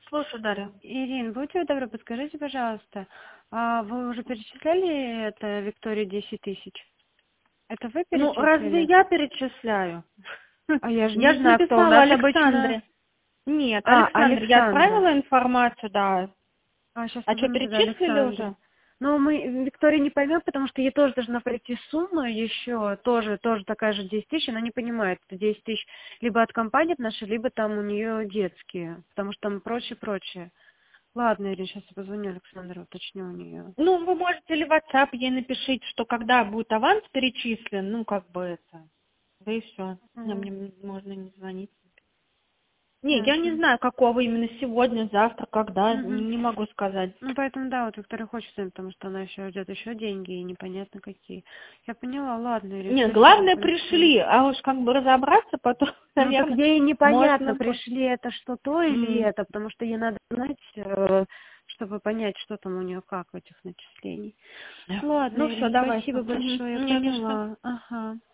Слушай, Дарья. Ирин, будьте добры, подскажите, пожалуйста, а вы уже перечисляли это Виктории 10 тысяч? Это вы Ну, разве перечислили? я перечисляю? А я же Я не же знаю, кто у написала нас обычно... Александре. Нет, А, Александр, я Александра. отправила информацию, да. А, сейчас А что, подумаю тогда перечислили Александре. уже? Но мы Виктория не поймет, потому что ей тоже должна прийти сумма еще, тоже такая же 10 тысяч, она не понимает, это 10 тысяч либо от компании нашей, либо там у нее детские, потому что там прочее. Ладно, Ирина, сейчас я позвоню Александру, уточню у нее. Ну, вы можете или в WhatsApp ей напишите, что когда будет аванс перечислен, ну, как бы это. Да и все. Мне можно не звонить. Не, я не Ясно. знаю, какого именно сегодня, завтра, когда, Мгм. не могу сказать. Ну, поэтому, да, вот Виктория хочет, потому что она еще ждет еще деньги, и непонятно какие. Я поняла, ладно, Ирина, Не, спасибо главное большое. пришли, а уж как бы разобраться потом, Ну, так наверное, ей непонятно, можно. пришли это что то или М. это, потому что ей надо знать, чтобы понять, что там у нее как в этих начислений. Да. Ладно, Ну все, Ирина, давайте. спасибо большое, я Не, не что. поняла. Ага.